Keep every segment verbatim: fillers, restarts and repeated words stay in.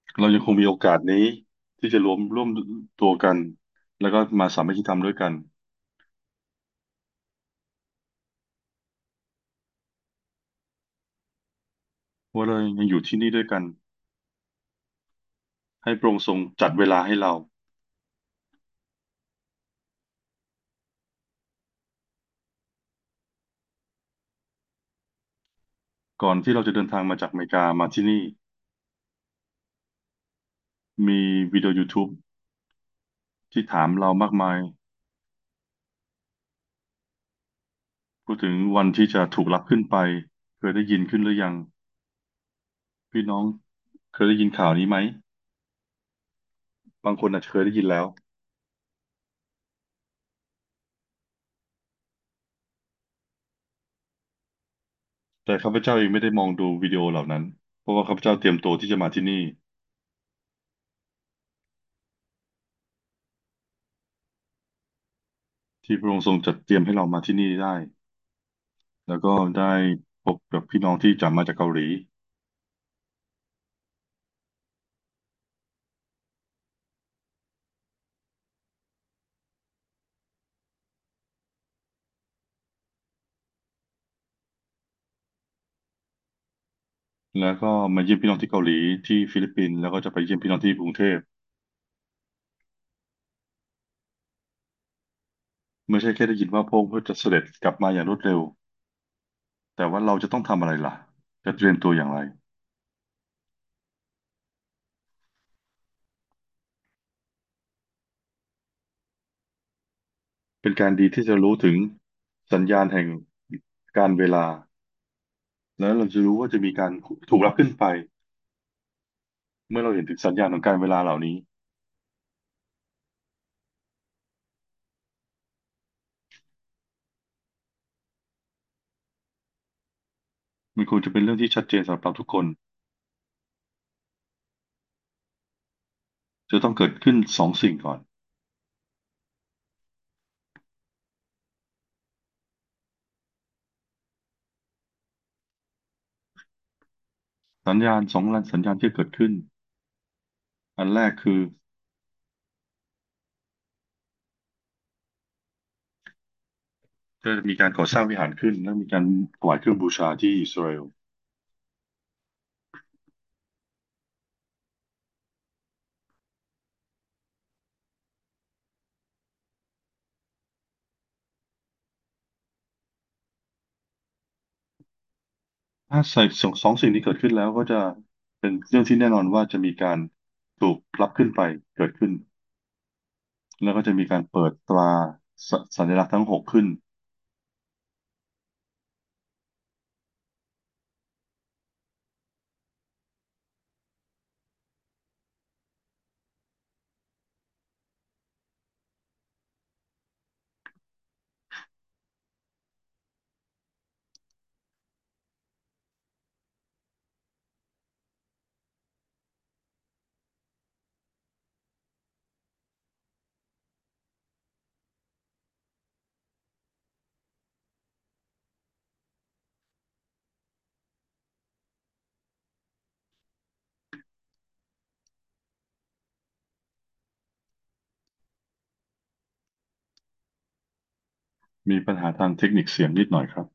เรายังคงมีโอกาสนี้ที่จะรวมร่วมตัวกันแล้วก็มาสามัคคีธรรมด้วยกันว่าเรายังอยู่ที่นี่ด้วยกันให้พระองค์ทรงจัดเวลาให้เราก่อนที่เราจะเดินทางมาจากอเมริกามาที่นี่มีวิดีโอ YouTube ที่ถามเรามากมายพูดถึงวันที่จะถูกรับขึ้นไปเคยได้ยินขึ้นหรือยังพี่น้องเคยได้ยินข่าวนี้ไหมบางคนอาจจะเคยได้ยินแล้วแต่ข้าพเจ้าเองไม่ได้มองดูวิดีโอเหล่านั้นเพราะว่าข้าพเจ้าเตรียมตัวที่จะมาที่นี่ที่พระองค์ทรงจัดเตรียมให้เรามาที่นี่ได้ แล้วก็ได้พบกับพี่น้องที่จะมาจากเกาหลีแล้วก็มาเยี่ยมพี่น้องที่เกาหลีที่ฟิลิปปินส์แล้วก็จะไปเยี่ยมพี่น้องที่กรุงเทพไม่ใช่แค่ได้ยินว่าพระองค์จะเสด็จกลับมาอย่างรวดเร็วแต่ว่าเราจะต้องทำอะไรล่ะจะเตรียมตัวอย่างไรเป็นการดีที่จะรู้ถึงสัญญาณแห่งการเวลาแล้วเราจะรู้ว่าจะมีการถูกรับขึ้นไปเมื่อเราเห็นถึงสัญญาณของการเวลาเหล่านี้มันควรจะเป็นเรื่องที่ชัดเจนสำหรับเราทุกคนจะต้องเกิดขึ้นสองสิ่งก่อนสัญญาณสองสัญญาณที่เกิดขึ้นอันแรกคือ ก็จะมีการก่อสร้างวิหารขึ้นและมีการถวายเครื่องบูชาที่อิสราเอลถ้าใส่สองสองสิ่งที่เกิดขึ้นแล้วก็จะเป็นเรื่องที่แน่นอนว่าจะมีการถูกรับขึ้นไปเกิดขึ้นแล้วก็จะมีการเปิดตราสสัญลักษณ์ทั้งหกขึ้นมีปัญหาทางเทคนิคเสียงนิดหน่อยครับ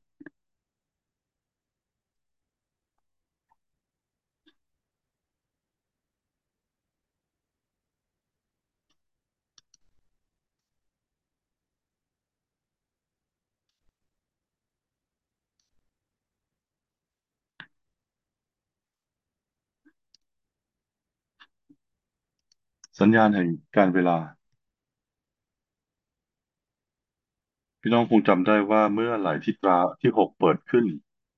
สัญญาณแห่งการเวลาพี่น้องคงจำได้ว่าเมื่อไหร่ที่ตราที่หกเปิดขึ้น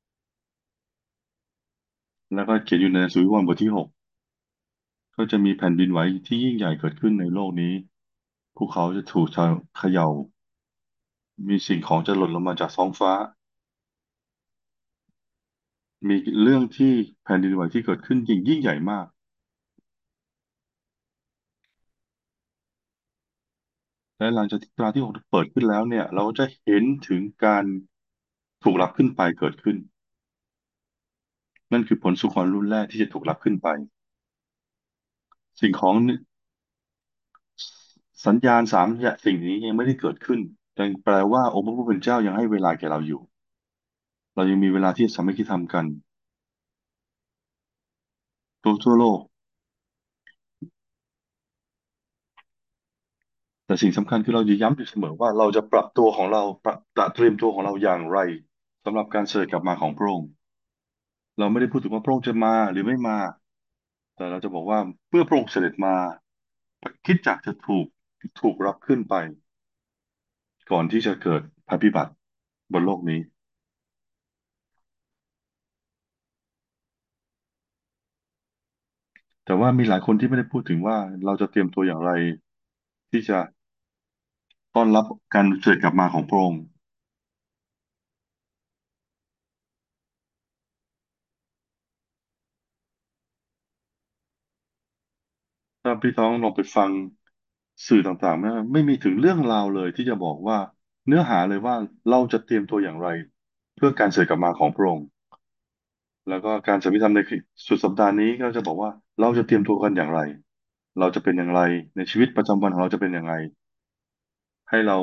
แล้วก็เขียนอยู่ในหนังสือวิวรณ์บทที่หกก็จะมีแผ่นดินไหวที่ยิ่งใหญ่เกิดขึ้นในโลกนี้ภูเขาจะถูกเขย่า มีสิ่งของจะหล่นลงมาจากท้องฟ้า มีเรื่องที่แผ่นดินไหวที่เกิดขึ้นยิ่งยิ่งใหญ่มาก และหลังจากที่ตราที่หกเปิดขึ้นแล้วเนี่ยเราจะเห็นถึงการถูกรับขึ้นไปเกิดขึ้น นั่นคือผลสุขของรุ่นแรกที่จะถูกรับขึ้นไปสิ่งของสัญญาณสามอย่างสิ่งนี้ยังไม่ได้เกิดขึ้นยังแปลว่าองค์พระผู้เป็นเจ้ายังให้เวลาแก่เราอยู่เรายังมีเวลาที่จะสามัคคีธรรมกันทั่วทั่วโลกแต่สิ่งสำคัญคือเราจะย้ำอยู่เสมอว่าเราจะปรับตัวของเราปรับตระเตรียมตัวของเราอย่างไรสำหรับการเสด็จกลับมาของพระองค์เราไม่ได้พูดถึงว่าพระองค์จะมาหรือไม่มาแต่เราจะบอกว่าเมื่อพระองค์เสด็จมาคริสตจักรจะถูกถูกรับขึ้นไปก่อนที่จะเกิดภัยพิบัติบนโลกนี้ แต่ว่ามีหลายคนที่ไม่ได้พูดถึงว่าเราจะเตรียมตัวอย่างไรที่จะต้อนรับการเสด็จกลับมาของพระองค์ถ้าพี่น้องลองไปฟังสื่อต่างๆนะไม่มีถึงเรื่องราวเลยที่จะบอกว่าเนื้อหาเลยว่าเราจะเตรียมตัวอย่างไรเพื่อการเสด็จกลับมาของพระองค์แล้วก็การสัมมิธรรมในสุดสัปดาห์นี้ก็จะบอกว่าเราจะเตรียมตัวกันอย่างไรเราจะเป็นอย่างไรในชีวิตประจำวันของเราจะเป็นอย่างไรให้เรา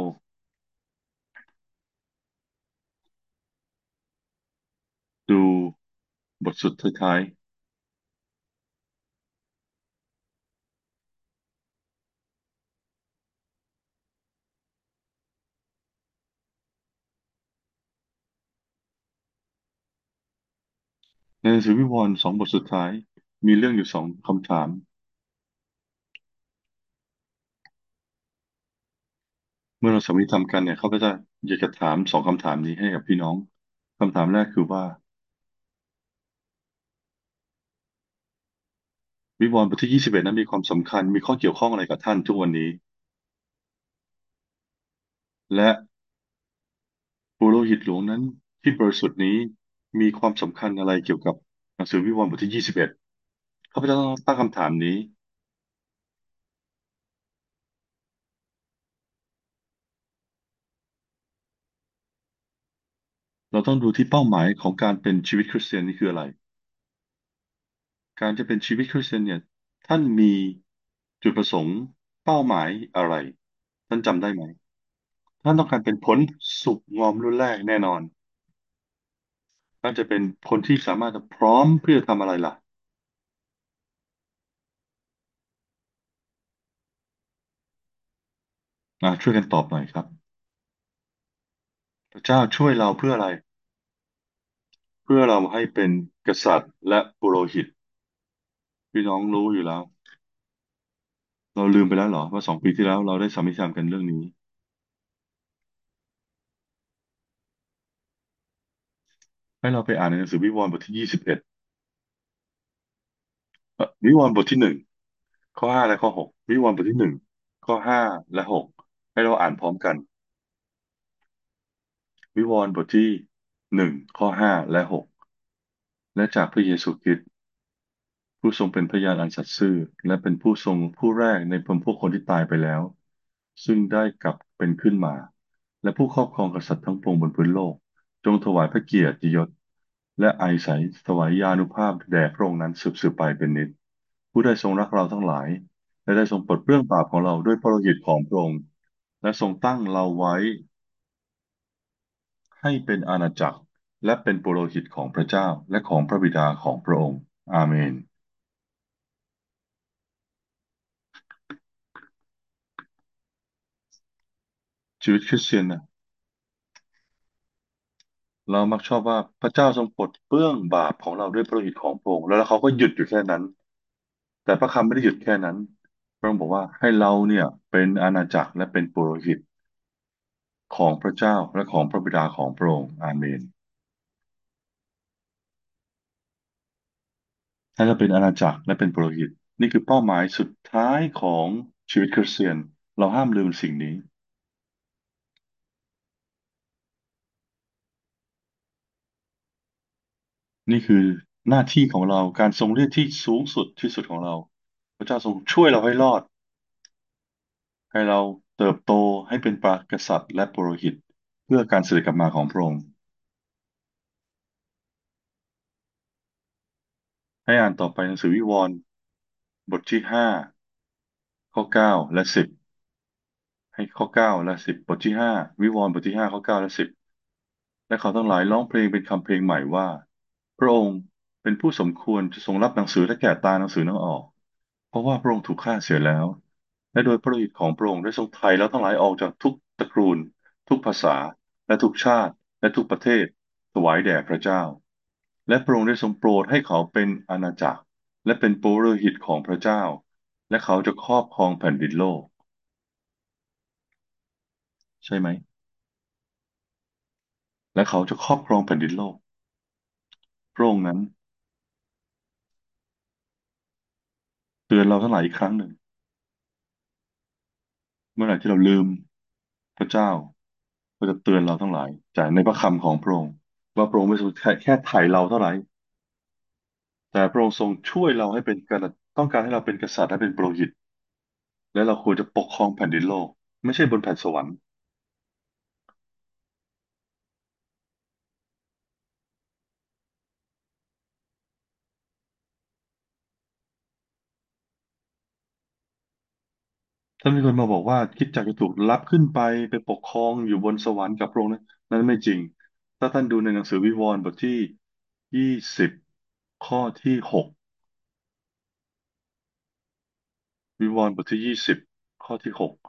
ดูบทสุดท้ายๆในหนังสือวิวรณ์สองบทสุดท้ายมีเรื่องอยู่สองคำถาม เมื่อเราสามิธรรมกันเนี่ยเขาก็จะอยากจะถามสองคำถามนี้ให้กับพี่น้องคำถามแรกคือว่าวิวรณ์บทที่ยี่สิบเอ็ดนั้นมีความสำคัญมีข้อเกี่ยวข้องอะไรกับท่านทุกวันนี้และปุโรหิตหลวงนั้นที่บริสุทธิ์นี้มีความสำคัญอะไรเกี่ยวกับหนังสือวิวรณ์บทที่ยี่สิบเอ็ดข้าพเจ้าต้องตั้งคำถามนี้เราต้องดูที่เป้าหมายของการเป็นชีวิตคริสเตียนนี่คืออะไรการจะเป็นชีวิตคริสเตียนเนี่ยท่านมีจุดประสงค์เป้าหมายอะไรท่านจำได้ไหมท่านต้องการเป็นผลสุขงอมรุ่นแรกแน่นอน น่าจะเป็นคนที่สามารถพร้อมเพื่อทำอะไรล่ะอ่าช่วยกันตอบหน่อยครับพระเจ้าช่วยเราเพื่ออะไรเพื่อเราให้เป็นกษัตริย์และปุโรหิตพี่น้องรู้อยู่แล้วเราลืมไปแล้วเหรอว่าสองปีที่แล้วเราได้สามิธรรมกันเรื่องนี้ให้เราไปอ่านในหนังสือวิวรณ์บทที่ยี่สิบเอ็ดเอ่อวิวรณ์บทที่หนึ่งข้อห้าและข้อหกวิวรณ์บทที่หนึ่งข้อห้าและหกให้เราอ่านพร้อมกันวิวรณ์บทที่หนึ่งข้อห้าและหกและจากพระเยซูคริสต์ ผู้ทรงเป็นพยานอันสัตย์ซื่อและเป็นผู้ทรงผู้แรกในพวกคนที่ตายไปแล้วซึ่งได้กลับเป็นขึ้นมาและผู้ครอบครองกษัตริย์ทั้งปวงบนพื้นโลกจงถวายพระเกียรติยศและอาศัยถวายญาณุภาพแด่พระองค์นั้นสืบสืบไปเป็นนิจผู้ได้ทรงรักเราทั้งหลายและได้ทรงปลดเปลื้องบาปของเราด้วยพระโลหิตของพระองค์และทรงตั้งเราไว้ให้เป็นอาณาจักรและเป็นปุโรหิตของพระเจ้าและของพระบิดาของพระองค์อาเมนชีวิตคริสเตียนนะ เรามักชอบว่าพระเจ้าทรงปลดเปลื้องบาปของเราด้วยพระโลหิตของพระองค์แล้วเขาก็หยุดอยู่แค่นั้นแต่พระคำไม่ได้หยุดแค่นั้นพระองค์บอกว่าให้เราเนี่ยเป็นอาณาจักรและเป็นปุโรหิตของพระเจ้าและของพระบิดาของพระองค์อาเมนให้เราเป็นอาณาจักรและเป็นปุโรหิตนี่คือเป้าหมายสุดท้ายของชีวิตคริสเตียนเราห้ามลืมสิ่งนี้นี่คือหน้าที่ของเราการทรงเลือกที่สูงสุดที่สุดของเราพระเจ้าทรงช่วยเราให้รอด ให้เราเติบโตให้เป็นปากษัตริย์และปุโรหิตเพื่อการเสด็จกลับมาของพระองค์ให้อ่านต่อไปหนังสือวิวรณ์บทที่ห้าข้อเก้าและสิบให้ข้อเก้าและสิบบทที่ห้าวิวรณ์บทที่ห้าข้อเก้าและสิบและเขาทั้งหลายร้องเพลงเป็นคำเพลงใหม่ว่าพระองค์เป็นผู้สมควรจะทรงรับหนังสือและแกะตาหนังสือนั้นออกเพราะว่าพระองค์ถูกฆ่าเสียแล้วและโดยพระโลหิตของพระองค์ได้ทรงไถ่เราทั้งหลายออกจากทุกตระกูลทุกภาษาและทุกชาติและทุกประเทศถวายแด่พระเจ้าและพระองค์ได้ทรงโปรดให้เขาเป็นอาณาจักรและเป็นปุโรหิตของพระเจ้าและเขาจะครอบครองแผ่นดินโลกใช่ไหมและเขาจะครอบครองแผ่นดินโลกพระองค์นั้นเตือนเราทั้งหลายอีกครั้งหนึ่งเมื่อไหร่ที่เราลืมพระเจ้าก็จะเตือนเราทั้งหลายจากในพระคำของพระองค์ว่าพระองค์ไม่ทรงแค่แค่ไถ่เราเท่าไหร่แต่พระองค์ทรงช่วยเราให้เป็นกษัตริย์ต้องการให้เราเป็นกษัตริย์และเป็นปุโรหิตและเราควรจะปกครองแผ่นดินโลกไม่ใช่บนแผ่นสวรรค์ ถ้ามีคนมาบอกว่าคริดจักรจะถูกรับขึ้นไปไปปกครองอยู่บนสวรรค์กับพระองค์นั้นนั้นไม่จริงถ้าท่านดูในหนังสือวิวรณ์บทที่ยี่สิบข้อที่หกวิวรณ์บทที่ยี่สิบข้อที่หก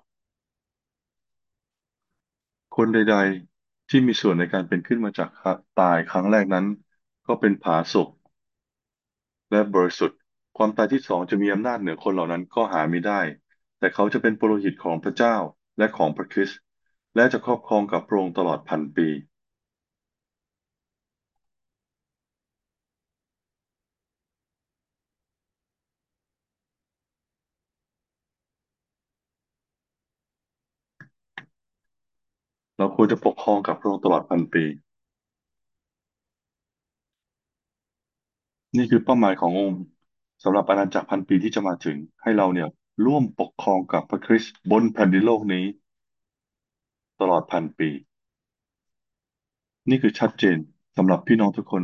คนใดๆที่มีส่วนในการเป็นขึ้นมาจากตายครั้งแรกนั้นก็เป็นผาสุกและบริสุทธิ์ความตายที่สองจะมีอำนาจเหนือคนเหล่านั้นก็หาไม่ได้แต่เขาจะเป็นปุโรหิตของพระเจ้าและของพระคริสต์และจะครอบครองกับพระองค์ตลอดพันปี เราควรจะปกครองกับพระองค์ตลอดพันปีนี่คือเป้าหมายขององค์สำหรับอาณาจักรพันปีที่จะมาถึงให้เราเนี่ยร่วมปกครองกับพระคริสต์บนแผ่นดินโลกนี้ตลอดพันปีนี่คือชัดเจนสำหรับพี่น้องทุกคน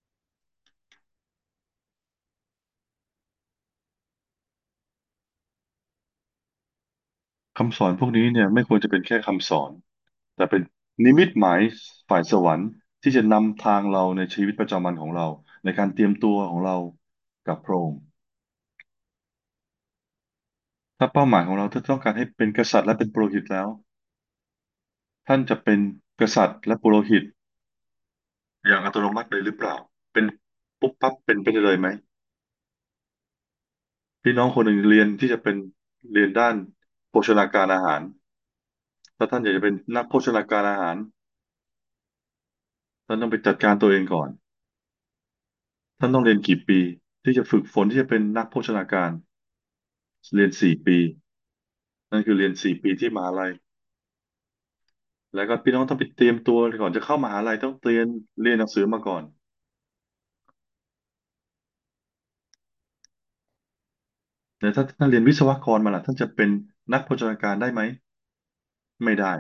คำสอนพวกนี้เนี่ยไม่ควรจะเป็นแค่คำสอนแต่เป็นนิมิตหมายฝ่ายสวรรค์ที่จะนำทางเราในชีวิตประจำวันของเราในการเตรียมตัวของเรากับพระองค์ถ้าเป้าหมายของเราถ้าต้องการให้เป็นกษัตริย์และเป็นปุโรหิตแล้วท่านจะเป็นกษัตริย์และปุโรหิต อย่างอัตโนมัติเลยหรือเปล่าเป็นปุ๊บปั๊บเป็นไปได้เลยไหมพี่น้องคนหนึ่งเรียนที่จะเป็นเรียนด้านโภชนาการอาหารถ้าท่านอยากจะเป็นนักโภชนาการอาหารท่านต้องไปจัดการตัวเองก่อนท่านต้องเรียนกี่ปีที่จะฝึกฝนที่จะเป็นนักโภชนาการเรียนสี่ปีนั่นคือเรียนสี่ปีที่มหาลัยแล้วก็พี่น้องต้องไปเตรียมตัวก่อนจะเข้ามหาลัยต้องเรียนเรียนหนังสือมาก่อนแต่ถ้าท่านเรียนวิศวกรมาล่ะท่านจะเป็นนักโภชนาการได้ไหมไม่ได้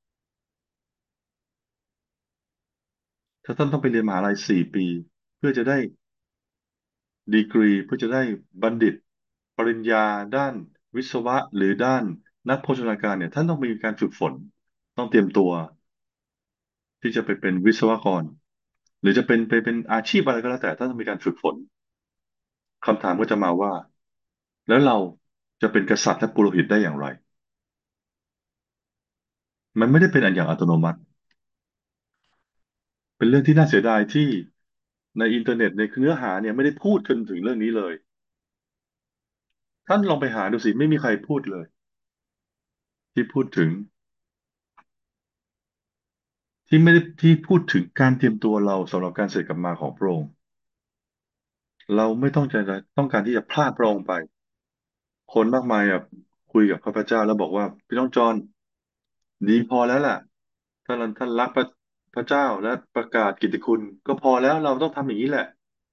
ถ้าท่านต้องไปเรียนมหาลัยสี่ปีเพื่อจะได้ ดีกรีเพื่อจะได้บัณฑิตปริญญาด้านวิศวะหรือด้านนักโภชนาการเนี่ยท่านต้องมีการฝึกฝนต้องเตรียมตัวที่จะไปเป็นวิศวกรหรือจะเป็นไปเป็นอาชีพอะไรก็แล้วแต่ท่านต้องมีการฝึกฝนคำถามก็จะมาว่าแล้วเราจะเป็นกษัตริย์และปุโรหิตได้อย่างไรมันไม่ได้เป็นอันอย่างอัตโนมัติเป็นเรื่องที่น่าเสียดายที่ในอินเทอร์เน็ตในเนื้อหาเนี่ยไม่ได้พูดกันถึงเรื่องนี้เลยท่านลองไปหาดูสิไม่มีใครพูดเลยที่พูดถึง ที่ไม่ได้ที่พูดถึงการเตรียมตัวเราสำหรับการเสด็จกลับมาของพระองค์เราไม่ต้องจะต้องการที่จะพลาดพระองค์ไปคนมากมายอ่ะคุยกับข้าพเจ้าแล้วบอกว่าพี่น้องจอห์นดีพอแล้วล่ะถ้าเราท่านรักพระพระเจ้าและประกาศกิตติคุณก็พอแล้วเราต้องทำอย่างนี้แหละ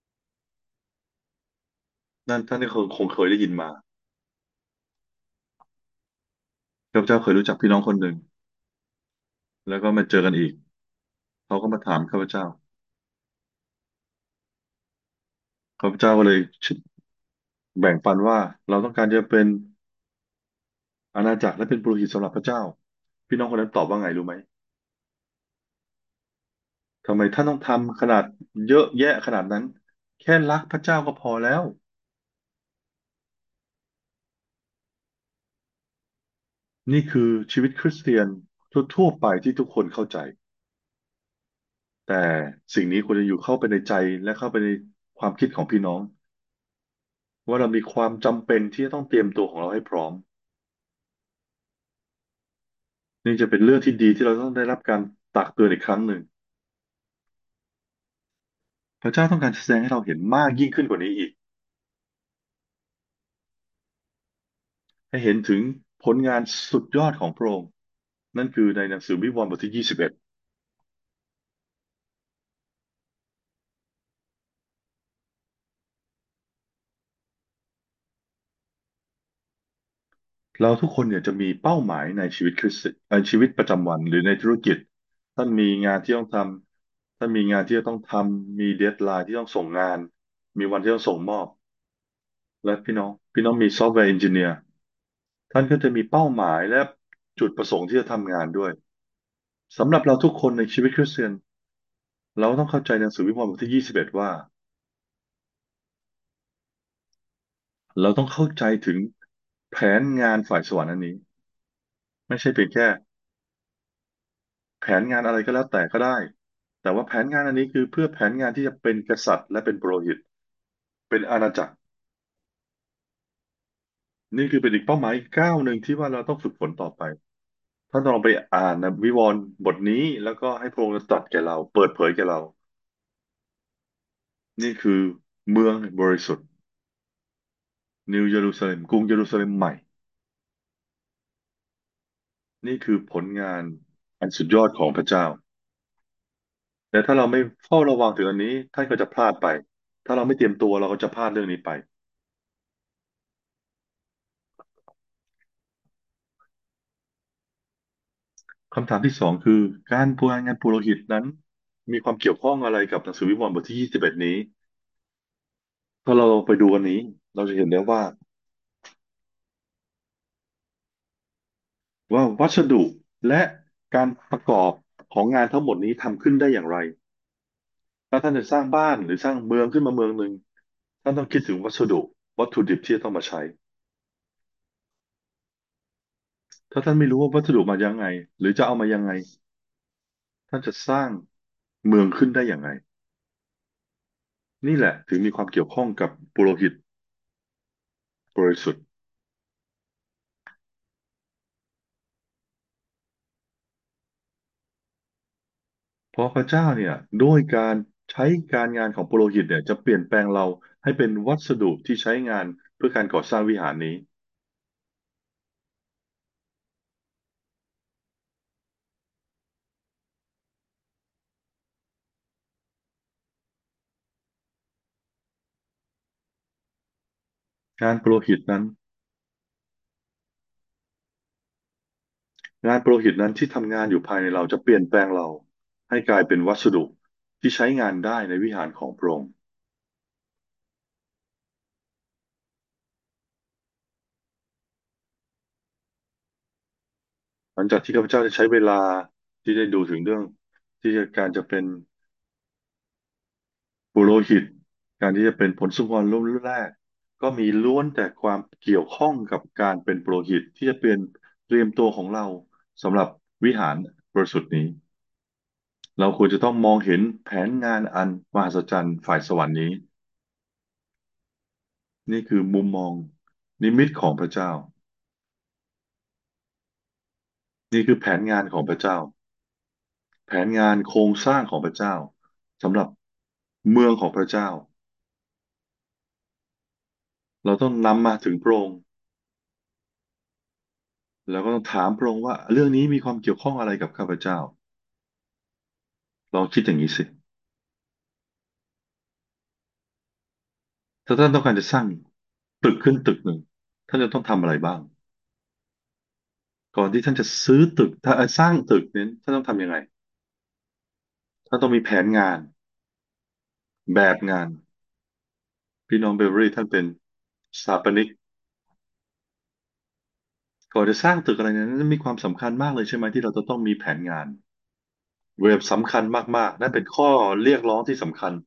นั่นท่านนี่คงคงเคยได้ยินมาข้าพเจ้าเคยรู้จักพี่น้องคนหนึ่งแล้วก็มาเจอกันอีกเขาก็มาถามข้าพเจ้าข้าพเจ้าก็เลยแบ่งปันว่าเราต้องการจะเป็นอาณาจักรและเป็นปุโรหิตสำหรับพระเจ้าพี่น้องคนนั้นตอบว่าไงรู้ไหมทำไมท่านต้องทำขนาดเยอะแยะขนาดนั้นแค่รักพระเจ้าก็พอแล้วนี่คือชีวิตคริสเตียนทั่วๆไปที่ทุกคนเข้าใจแต่สิ่งนี้ควรจะอยู่เข้าไปในใจและเข้าไปในความคิดของพี่น้องว่าเรามีความจำเป็นที่จะต้องเตรียมตัวของเราให้พร้อมนี่จะเป็นเรื่องที่ดีที่เราต้องได้รับการตักเตือนอีกครั้งหนึ่งพระเจ้าต้องการแสดงให้เราเห็นมากยิ่งขึ้นกว่านี้อีกให้เห็นถึงผลงานสุดยอดของพระองค์นั่นคือในหนังสือวิวรณ์บทที่ยี่สิบเอ็ด เราทุกคนเนี่ยจะมีเป้าหมายในชีวิตคริสต์เอ่อชีวิตประจำวันหรือในธุรกิจท่านมีงานที่ต้องทำท่านมีงานที่จะต้องทำมีเดดไลน์ที่ต้องส่งงานมีวันที่ต้องส่งมอบและพี่น้องพี่น้องมีซอฟต์แวร์เอนจิเนียร์ท่านก็จะมีเป้าหมายและจุดประสงค์ที่จะทำงานด้วยสำหรับเราทุกคนในชีวิตคริสเตียนเราต้องเข้าใจหนังสือวิวรณ์บทที่ยี่สิบเอ็ดว่าเราต้องเข้าใจถึงแผนงานฝ่ายสวรรค์อันนี้ไม่ใช่เพียงแค่ แผนงานอะไรก็แล้วแต่ก็ได้ แต่ว่าแผนงานอันนี้คือเพื่อแผนงานที่จะเป็นกษัตริย์และเป็นปุโรหิตเป็นอาณาจักรนี่คือเป็นอีกเป้าหมายอีกก้าวหนึ่งที่ว่าเราต้องฝึกฝนต่อไปถ้าเราลองไปอ่านนะวิวรณ์บทนี้แล้วก็ให้พระองค์ตรัสแก่เราเปิดเผยแก่เรานี่คือเมืองบริสุทธิ์นิวเยรูซาเล็มกรุงเยรูซาเล็มใหม่นี่คือผลงานอันสุดยอดของพระเจ้าแต่ถ้าเราไม่เฝ้าระวังถึงอันนี้ท่านก็จะพลาดไปถ้าเราไม่เตรียมตัวเราก็จะพลาดเรื่องนี้ไป คำถามที่สองคือการบูรณาการปุโรหิตนั้นมีความเกี่ยวข้องอะไรกับหนังสือวิวรณ์บทที่ยี่สิบเอ็ดนี้ถ้าเราไปดูอันนี้เราจะเห็นได้ว่าว่าวัสดุและการประกอบของงานทั้งหมดนี้ทำขึ้นได้อย่างไรถ้าท่านจะสร้างบ้านหรือสร้างเมืองขึ้นมาเมืองหนึ่งท่านต้องคิดถึงวัสดุวัตถุดิบที่จะต้องมาใช้ถ้าท่านไม่รู้ว่าวัสดุมายังไงหรือจะเอามายังไงท่านจะสร้างเมืองขึ้นได้อย่างไรนี่แหละถึงมีความเกี่ยวข้องกับปุโรหิตบริสุทธิ์ เพราะพระเจ้าเนี่ยด้วยการใช้การงานของปุโรหิตเนี่ยจะเปลี่ยนแปลงเราให้เป็นวัสดุที่ใช้งานเพื่อการก่อสร้างวิหารนี้งานปุโรหิตนั้นงานปุโรหิตนั้นที่ทำงานอยู่ภายในเราจะเปลี่ยนแปลงเราให้กลายเป็นวัสดุที่ใช้งานได้ในวิหารของพระองค์หลังจากที่ข้าพเจ้าได้ใช้เวลาที่ได้ดูถึงเรื่องที่จะการจะเป็น ปุโรหิตการที่จะเป็นผลสุนทรรุ่นแรกก็มีล้วนแต่ความเกี่ยวข้องกับการเป็นปุโรหิตที่จะเป็นเตรียมตัวของเราสำหรับวิหารบริสุทธิ์นี้เราควรจะต้องมองเห็นแผนงานอันมหัศจรรย์ฝ่ายสวรรค์นี้นี่คือมุมมองนิมิตของพระเจ้านี่คือแผนงานของพระเจ้าแผนงานโครงสร้างของพระเจ้าสำหรับเมืองของพระเจ้าเราต้องนำมาถึงพระองค์ แล้วก็ต้องถามพระองค์ว่าเรื่องนี้มีความเกี่ยวข้องอะไรกับข้าพเจ้าลองคิดอย่างนี้สิถ้าท่านต้องการจะสร้างตึกขึ้นตึกหนึ่งท่านจะต้องทำอะไรบ้างก่อนที่ท่านจะซื้อตึกถ้าเอ่อสร้างตึกนี้ท่านต้องทำยังไงท่านต้องมีแผนงานแบบงานพี่น้องเบเวอรี่ท่านเป็นสถาปนิกก่อนจะสร้างตึกอะไรเนี่ยนั้นมีความสำคัญมากเลยใช่ไหมที่เราจะต้องมีแผนงานเว็บสำคัญมากๆนั่นเป็นข้อเรียกร้องที่สำคัญ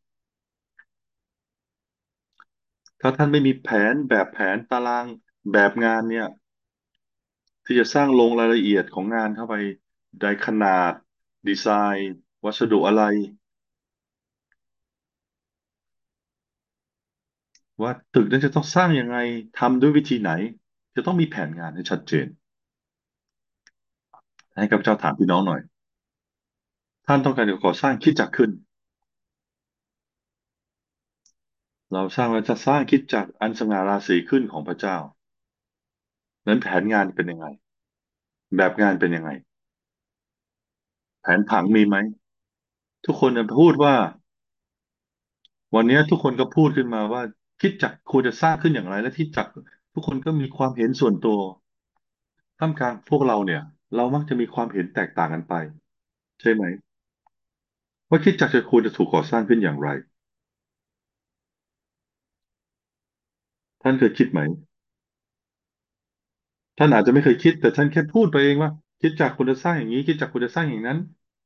ถ้าท่านไม่มีแผนแบบแผนตารางแบบงานเนี่ยที่จะสร้างลงรายละเอียดของงานเข้าไปในขนาดดีไซน์วัสดุอะไรว่าตึกนั้นจะต้องสร้างยังไงทำด้วยวิธีไหนจะต้องมีแผนงานให้ชัดเจนให้กับเจ้าถามพี่น้องหน่อยท่านต้องการจะก่อสร้างคริสตจักรขึ้นเราสร้างเราจะสร้างคริสตจักรอันสง่าราศีขึ้นของพระเจ้านั้นแผนงานเป็นยังไงแบบงานเป็นยังไงแผนผังมีไหมทุกคนจะพูดว่าวันนี้ทุกคนก็พูดขึ้นมาว่าคริสตจักรควรจะสร้างขึ้นอย่างไรและคริสตจักรทุกคนก็มีความเห็นส่วนตัวท่ามกลางพวกเราเนี่ยเรามักจะมีความเห็นแตกต่างกันไปใช่ไหมว่าคริสตจักรจะควรจะถูกก่อสร้างขึ้นอย่างไรท่านเคยคิดไหมท่านอาจจะไม่เคยคิดแต่ท่านแค่พูดไปเองว่าคริสตจักรควรจะสร้างอย่างนี้คริสตจักรควรจะสร้างอย่างนั้น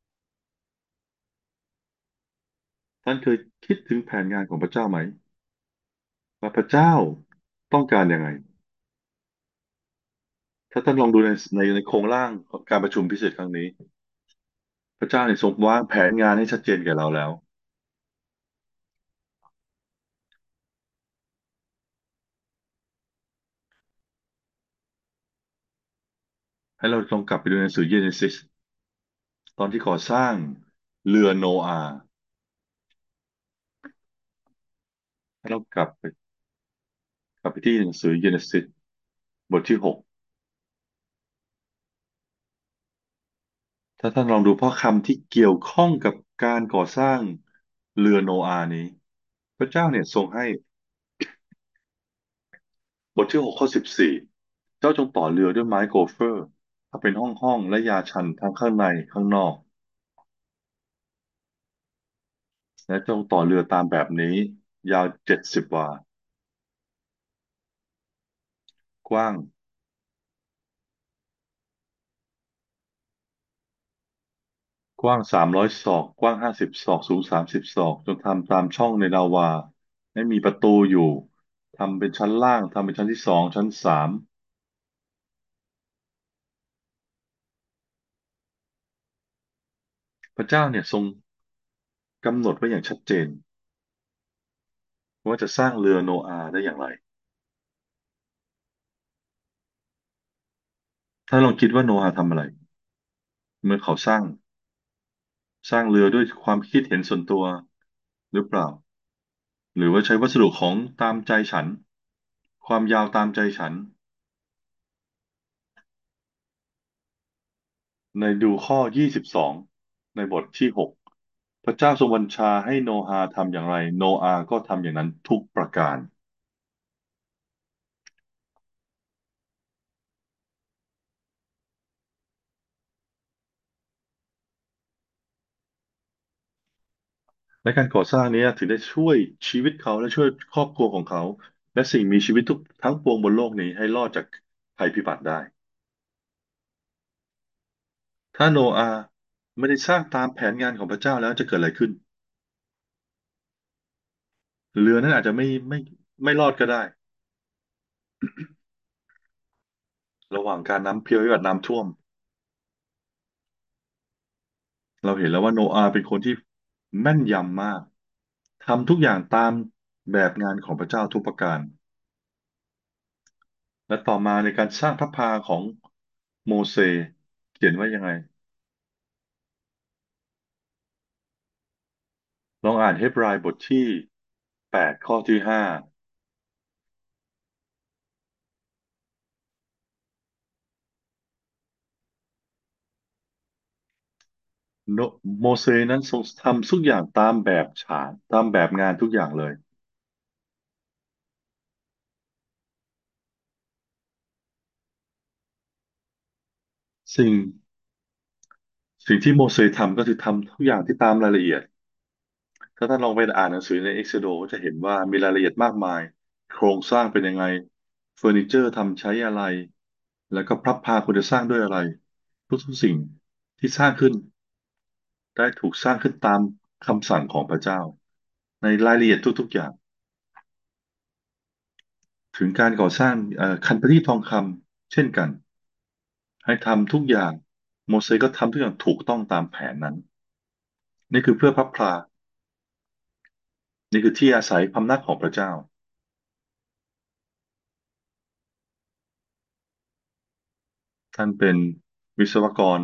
ท่านเคยคิดถึงแผนงานของพระเจ้าไหมว่าพระเจ้าต้องการยังไงถ้าท่านลองดูในในในโครงร่างของการประชุมพิเศษครั้งนี้พระเจ้าเนี่ยทรงวางแผนงานให้ชัดเจนแก่เราแล้วให้เราลองกลับไปดูในหนังสือเยเนซิสตอนที่ก่อสร้างเรือโนอาห์ให้เรากลับไปกลับไปที่หนังสือเยเนซิสบทที่หกถ้าท่านลองดูเพราะคำที่เกี่ยวข้องกับการก่อสร้างเรือโนอาห์นี้พระเจ้าเนี่ยทรงให้บทที่หกข้อสิบสี่เจ้าจงต่อเรือด้วยไม้โกเฟอร์ถ้าเป็นห้องห้องและยาชันทั้งข้างในข้างนอกและจงต่อเรือตามแบบนี้ยาวเจ็ดสิบวากว้าง กว้างสามร้อยศอกกว้างห้าสิบศอกสูงสามสิบศอกจงทำตามช่องในลาวาให้มีประตูอยู่ทำเป็นชั้นล่างทำเป็นชั้นที่สองชั้นสามพระเจ้าเนี่ยทรงกำหนดไว้อย่างชัดเจนว่าจะสร้างเรือโนอาห์ได้อย่างไรถ้าลองคิดว่าโนอาห์ทำอะไรเมื่อเขาสร้างสร้างเรือด้วยความคิดเห็นส่วนตัวหรือเปล่าหรือว่าใช้วัสดุของตามใจฉันความยาวตามใจฉัน ในดูข้อยี่สิบสองในบทที่หกพระเจ้าทรงบัญชาให้โนอาห์ทำอย่างไรโนอาห์ก็ทำอย่างนั้นทุกประการและการก่อสร้างนี้ถึงได้ช่วยชีวิตเขาและช่วยครอบครัวของเขาและสิ่งมีชีวิตทุกทั้งปวงบนโลกนี้ให้รอดจากภัยพิบัติได้ถ้าโนอาห์ไม่ได้สร้างตามแผนงานของพระเจ้าแล้วจะเกิดอะไรขึ้นเรือนั้นอาจจะไม่ไม่ไม่รอดก็ได้ระหว่างการน้ำเพียวกับน้ำท่วมเราเห็นแล้วว่าโนอาห์เป็นคนที่แม่นยำมาก ทำทุกอย่างตามแบบงานของพระเจ้าทุกประการและต่อมาในการสร้างพระพาของโมเสสเขียนไว้ยังไงลองอ่านเฮบรายบทที่แปดข้อที่ห้าโนโมเสสนั้นทรงทำทุกอย่างตามแบบฉานตามแบบงานทุกอย่างเลยสิ่งสิ่งที่โมเสสทำก็คือทำทุกอย่างที่ตามรายละเอียดถ้าท่านลองไปอ่านหนังสือในเอ็กโซโดจะเห็นว่ามีรายละเอียดมากมายรงสร้างเป็นยังไงเฟอร์นิเจอร์ทำใช้อะไรแล้วก็พระพาควรจะสร้างด้วยอะไรทุกๆสิ่งที่สร้างขึ้นได้ถูกสร้างขึ้นตามคำสั่งของพระเจ้าในรายละเอียดทุกๆอย่างถึงการก่อสร้างเอ่อคันประทีปทองคำเช่นกันให้ทำทุกอย่างโมเสสก็ทำทุกอย่างถูกต้องตามแผนนั้นนี่คือเพื่อพระพลานี่คือที่อาศัยพำนักของพระเจ้าท่านเป็นวิศวกร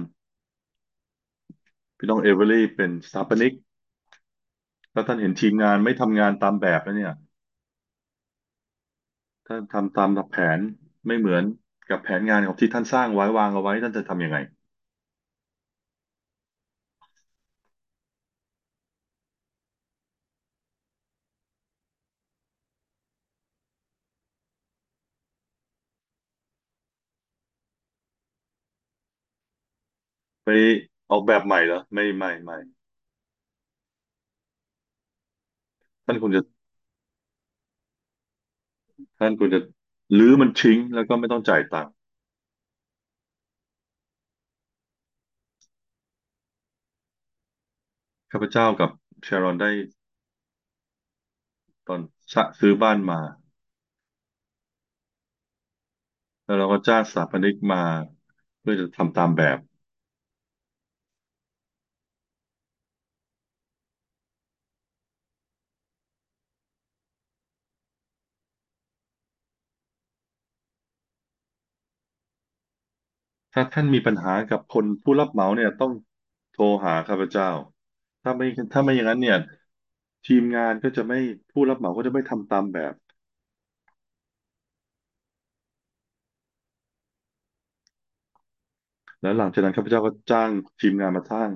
พี่น้องเอเวอรี่เป็นสถาปนิกแล้วท่านเห็นทีมงานไม่ทำงานตามแบบแล้วเนี่ยท่านทำตามแผนไม่เหมือนกับแผนงานของที่ท่านสร้างไว้วางเอาไว้ท่านจะทำยังไงไปออกแบบใหม่เหรอไม่ไม่ไม่ท่านควรจะท่านควรจะรื้อมันทิ้งแล้วก็ไม่ต้องจ่ายตังค์ข้าพเจ้ากับเชรอนได้ตอนซื้อบ้านมาแล้วเราก็จ้างสถาปนิกมาเพื่อจะทำตามแบบ ถ้าท่านมีปัญหากับคนผู้รับเหมาเนี่ยต้องโทรหาข้าพเจ้าถ้าไม่ถ้าไม่อย่างนั้นเนี่ยทีมงานก็จะไม่ผู้รับเหมาก็จะไม่ทำตามแบบแล้วหลังจากนั้นข้าพเจ้าก็จ้างทีมงานมาสร้าง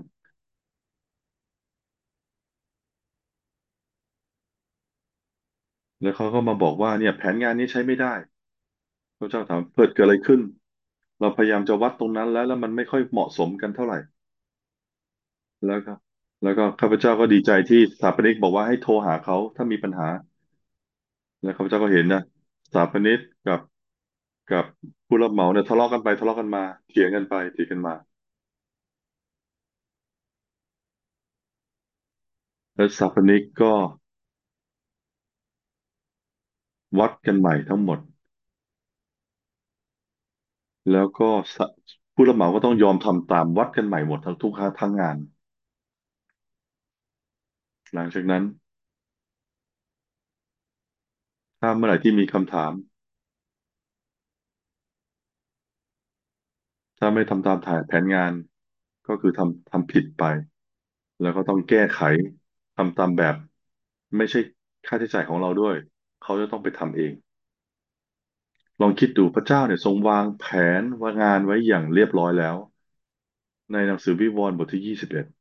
แล้วเขาก็มาบอกว่าเนี่ยแผนงานนี้ใช้ไม่ได้ข้าพเจ้าถามเกิดเกิดอะไรขึ้นเราพยายามจะวัดตรงนั้นแล้วแล้วมันไม่ค่อยเหมาะสมกันเท่าไหร่แล้วก็แล้วก็ข้าพเจ้าก็ดีใจที่สถาปนิกบอกว่าให้โทรหาเขาถ้ามีปัญหาแล้วข้าพเจ้าก็เห็นนะสถาปนิกกับกับผู้รับเหมาเนี่ยทะเลาะกันไปทะเลาะกันมาเถียงกันไปเถียงกันมาแล้วสถาปนิกก็วัดกันใหม่ทั้งหมดแล้วก็สะผู้รับเหมาก็ต้องยอมทำตามวัดกันใหม่หมดทั้งทุกทั้งงานหลังจากนั้นถ้าเมื่อไหร่ที่มีคำถามถ้าไม่ทำตามแผนงานก็คือทำทำผิดไปแล้วก็ต้องแก้ไขทำตามแบบไม่ใช่ค่าใช้จ่ายของเราด้วยเขาจะต้องไปทำเอง ลองคิดดูพระเจ้าเนี่ยทรงวางแผนวางงานไว้อย่างเรียบร้อยแล้วในหนังสือวิวรณ์บทที่ยี่สิบเอ็ด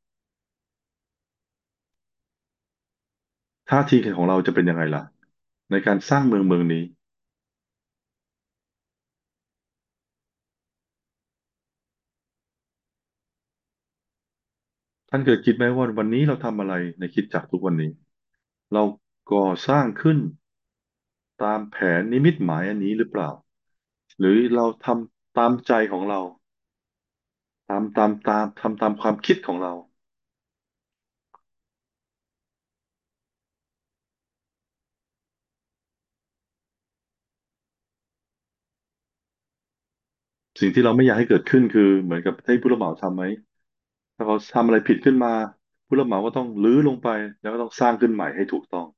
ท่าทีของเราจะเป็นยังไงล่ะในการสร้างเมืองเมืองนี้ท่านเคยคิดไหมว่าวันนี้เราทำอะไรในคริสตจักรทุกวันนี้เราก่อสร้างขึ้นตามแผนนิมิตหมายอันนี้หรือเปล่าหรือเราทำตามใจของเราตามตามตามทำตามความคิดของเราสิ่งที่เราไม่อยากให้เกิดขึ้นคือเหมือนกับที่ผู้รับเหมาทำไหม ถ้าเขาทำอะไรผิดขึ้นมาผู้รับเหมาก็ต้องรื้อลงไปแล้วก็ต้องสร้างขึ้นใหม่ให้ถูกต้อง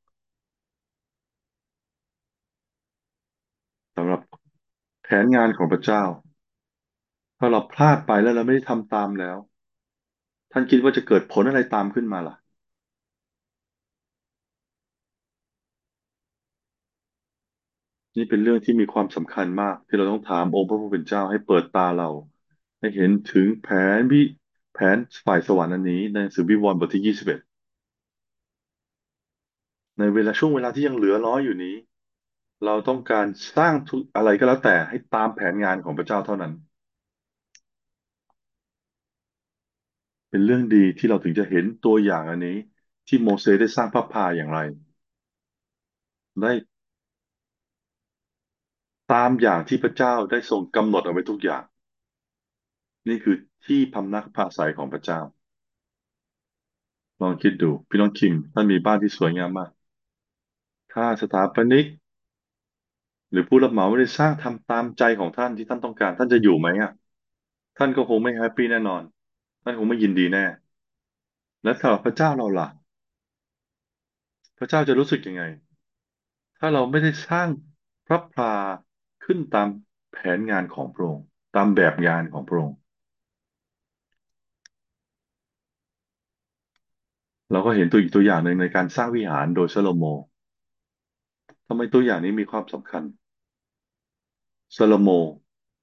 สำหรับแผนงานของพระเจ้าถ้าเราพลาดไปแล้วเราไม่ได้ทำตามแล้วท่านคิดว่าจะเกิดผลอะไรตามขึ้นมาล่ะนี่เป็นเรื่องที่มีความสำคัญมากที่เราต้องถามองค์พระผู้เป็นเจ้าให้เปิดตาเราให้เห็นถึงแผนวิแผนฝ่ายสวรรค์อันนี้ในหนังสือวิวรณ์บทที่ยี่สิบเอ็ดในเวลาช่วงเวลาที่ยังเหลือน้อยอยู่นี้เราต้องการสร้างทุกอะไรก็แล้วแต่ให้ตามแผนงานของพระเจ้าเท่านั้น เป็นเรื่องดีที่เราถึงจะเห็นตัวอย่างอันนี้ที่โมเสสได้สร้างพระพาอย่างไรได้ตามอย่างที่พระเจ้าได้ทรงกำหนดเอาไว้ทุกอย่างนี่คือที่พำนักพระอาศัยของพระเจ้าลองคิดดูพี่น้องคิมท่านมีบ้านที่สวยงามมากถ้าสถาปนิกหรือผู้รับเหมาไม่ได้สร้างทำตามใจของท่านที่ท่านต้องการท่านจะอยู่ไหมอ่ะท่านก็คงไม่แฮปปี้แน่นอนท่านคงไม่ยินดีแน่และสำหรับพระเจ้าเราล่ะพระเจ้าจะรู้สึกยังไงถ้าเราไม่ได้สร้างพระพลาขึ้นตามแผนงานของพระองค์ตามแบบงานของพระองค์เราก็เห็นตัวอีกตัวอย่างหนึ่งในการสร้างวิหารโดยซาโลโมงทำไมตัวอย่างนี้มีความสำคัญซาโลโมง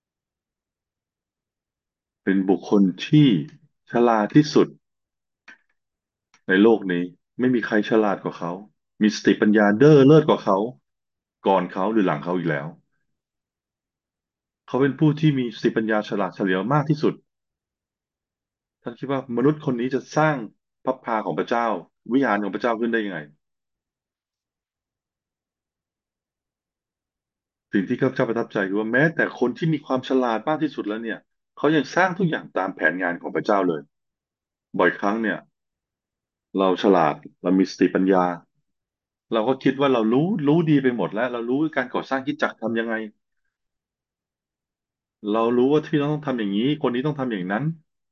เป็นบุคคลที่ฉลาดที่สุดในโลกนี้ไม่มีใครฉลาดกว่าเขามีสติปัญญาเด้อเลิศกว่าเขาก่อนเขาหรือหลังเขาอีกแล้วเขาเป็นผู้ที่มีสติปัญญาฉลาดเฉลียวมากที่สุดท่านคิดว่ามนุษย์คนนี้จะสร้างพระพลาของพระเจ้าวิหารของพระเจ้าขึ้นได้ยังไงสิ่งที่ข้าพเจ้าประทับใจคือว่าแม้แต่คนที่มีความฉลาดมากที่สุดแล้วเนี่ยเขายังสร้างทุกอย่างตามแผนงานของพระเจ้าเลยบ่อยครั้งเนี่ยเราฉลาดเรามีสติปัญญาเราก็คิดว่าเรารู้รู้ดีไปหมดแล้วเรารู้การก่อสร้างคริดจักรทำยังไง เรารู้ว่าที่เราต้องทำอย่างนี้คนนี้ต้องทำอย่างนั้น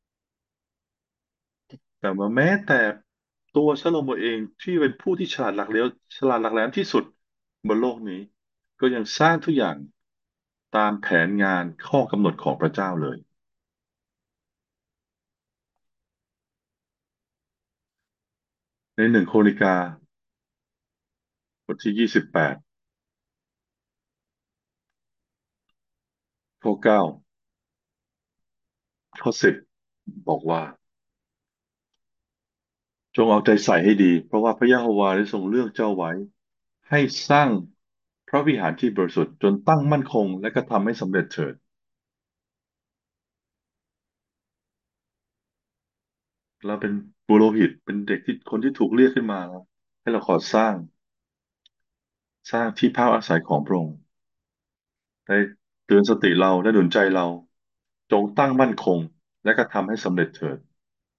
แต่ว่าแม้แต่ตัวซาโลโมเองที่เป็นผู้ที่ฉลาดหลักเหลวฉลาดหลักแหลมที่สุดบนโลกนี้ก็ยังสร้างทุกอย่างตามแผนงานข้อกำหนดของพระเจ้าเลยในหนึ่งโครนิกาบทที่ยี่สิบแปดข้อเก้าข้อสิบบอกว่าจงเอาใจใส่ให้ดีเพราะว่าพระยะโฮวาได้ทรงเลือกเจ้าไว้ให้สร้างพระวิหารที่บริสุทธิ์จนตั้งมั่นคงและก็ทำให้สำเร็จเถิด เราเป็นปุโรหิตเป็นเด็กที่คนที่ถูกเรียกขึ้นมาให้เราขอสร้างสร้างที่พักอาศัยของพระองค์ได้เตือนสติเราได้หนุนใจเราจงตั้งมั่นคงและก็ทำให้สำเร็จเถิด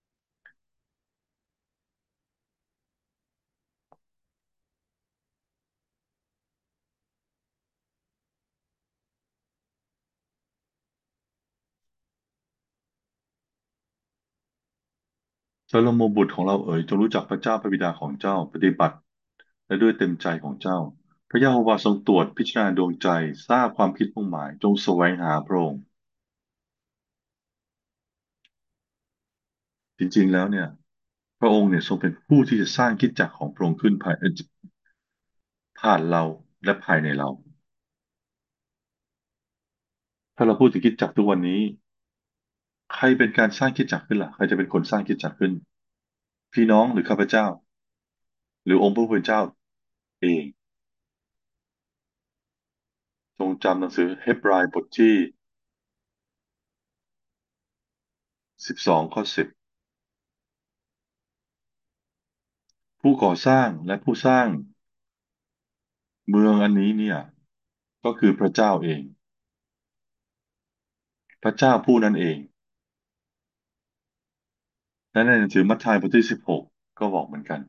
โซโลโมบุตรของเราเอ๋ยจงรู้จักพระเจ้าพระบิดาของเจ้าปฏิบัติและด้วยเต็มใจของเจ้าพระยะโฮวาทรงตรวจพิจารณาดวงใจทราบความคิดมุ่งหมายจงแสวงหาพระองค์จริงๆแล้วเนี่ยพระองค์เนี่ยทรงเป็นผู้ที่จะสร้างคริสตจักรของพระองค์ขึ้นภายผ่านเราและภายในเราถ้าเราพูดถึงคริสตจักรทุกวันนี้ ใครเป็นการสร้างคริสตจักรขึ้นล่ะใครจะเป็นคนสร้างคริสตจักรขึ้นพี่น้องหรือข้าพเจ้าหรือองค์พระผู้เป็นเจ้าเองจงจำหนังสือเฮบรายบทที่สิบสองข้อสิบผู้ก่อสร้างและผู้สร้างเมืองอันนี้เนี่ยก็คือพระเจ้าเองพระเจ้าผู้นั้นเองและในหนังสือมัทธิวบทที่สิบหกก็บอกเหมือนกัน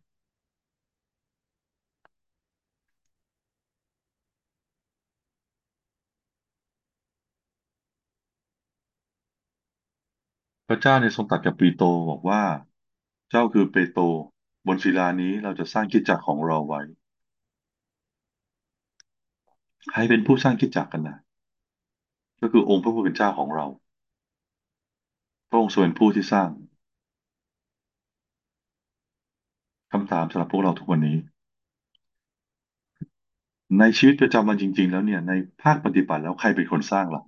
พระเจ้าในทรงตรัสกับปีโตรบอกว่าเจ้าคือเปโตรบนศิลานี้เราจะสร้างคริสตจักรของเราไว้ใครเป็นผู้สร้างคริสตจักรกันนะก็คือองค์พระผู้เป็นเจ้าของเราพระองค์ทรงเป็นผู้ที่สร้าง คำถามสำหรับพวกเราทุกวันนี้ในชีวิตประจำวันจริงๆแล้วเนี่ยในภาคปฏิบัติแล้วใครเป็นคนสร้างล่ะ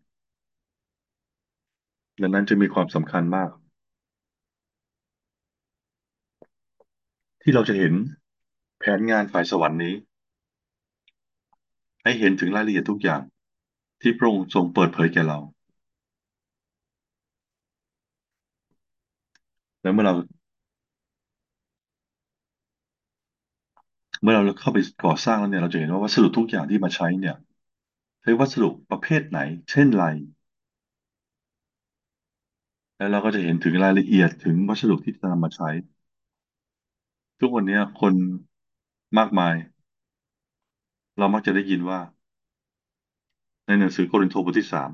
ดังนั้นจะมีความสำคัญมากที่เราจะเห็นแผนงานฝ่ายสวรรค์นี้ให้เห็นถึงรายละเอียดทุกอย่างที่พระองค์ทรงเปิดเผยแก่เราและเมื่อเราเมื่อเราเข้าไปก่อสร้างแล้วเนี่ยเราจะเห็นว่าวัสดุทุกอย่างที่มาใช้เนี่ยใช้วัสดุประเภทไหนเช่นไรแล้วเราก็จะเห็นถึงรายละเอียดถึงวัสดุที่จะนำมาใช้ทุกวันนี้คนมากมายเรามักจะได้ยินว่าในหนังสือโครินธ์บทที่สาม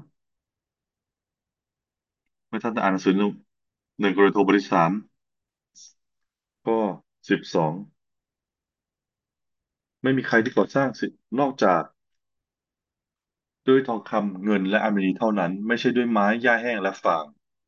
เมื่อท่านอ่านหนังสือหนึ่งโครินธ์บทที่สามก็สิบสองไม่มีใครที่ก่อสร้างสิ่งนอกจากด้วยทองคำเงินและอัญมณีเท่านั้นไม่ใช่ด้วยไม้หญ้าแห้งและฟาง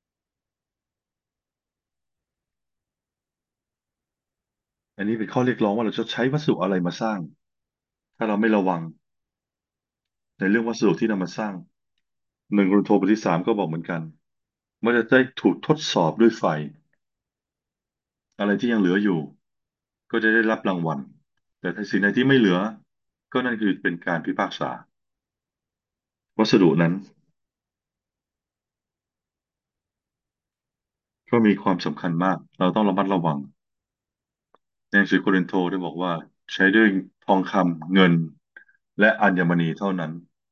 อันนี้เป็นข้อเรียกร้องว่าเราจะใช้วัสดุอะไรมาสร้างถ้าเราไม่ระวังในเรื่องวัสดุที่นำมาสร้างหนึ่งโครินธ์บทที่สามก็บอกเหมือนกันว่าจะได้ถูกทดสอบด้วยไฟอะไรที่ยังเหลืออยู่ก็จะได้รับรางวัลแต่ถ้าสิ่งใดที่ไม่เหลือก็นั่นคือเป็นการพิพากษาวัสดุนั้นก็มีความสำคัญมากเราต้องระมัดระวังในหนังสือโครินธ์ได้บอกว่าใช้ด้วยทองคำเงินและอัญมณีเท่านั้น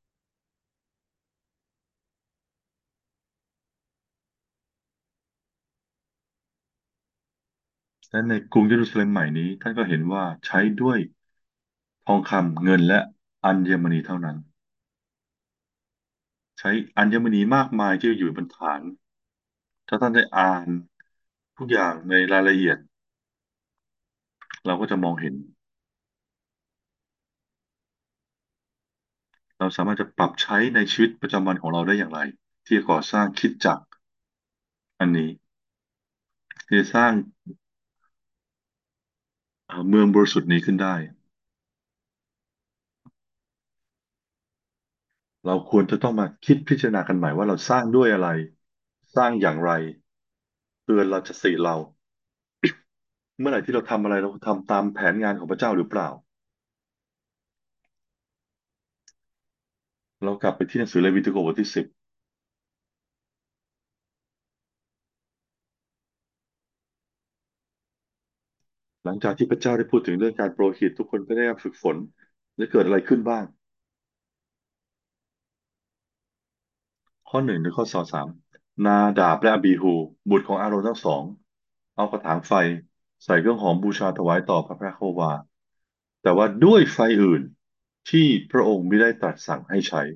และในกรุงเยรูซาเล็มใหม่นี้ท่านก็เห็นว่าใช้ด้วยทองคำเงินและอัญมณีเท่านั้นใช้อัญมณีมากมายที่อยู่บนฐานถ้าท่านได้อ่านทุกอย่างในรายละเอียดเราก็จะมองเห็นเราสามารถจะปรับใช้ในชีวิตประจำวันของเราได้อย่างไรที่จะก่อสร้างคริดจักรอันนี้ที่จะสร้างเอ่อเมืองบริสุทธิ์นี้ขึ้นได้เราควรจะต้องมาคิดพิจารณากันใหม่ว่าเราสร้างด้วยอะไรสร้างอย่างไรเตือนเราจะสิเราเมื่อไหร่ที่เราทำอะไรเราทำตามแผนงานของพระเจ้าหรือเปล่า เรากลับไปที่หนังสือเลวีติโกบทที่สิบหลังจากที่พระเจ้าได้พูดถึงเรื่องการโปรหิตทุกคนก็ได้ฝึกฝนและเกิดอะไรขึ้นบ้างข้อหนึ่งถึงข้อสองสามนาดาบและอบีฮูบุตรของอาโรนทั้งสองเอากระถางไฟใส่เครื่องหอมบูชาถวายต่อพระพระโควาแต่ว่าด้วยไฟอื่นที่พระองค์ไม่ได้ตรัสสั่งให้ใช้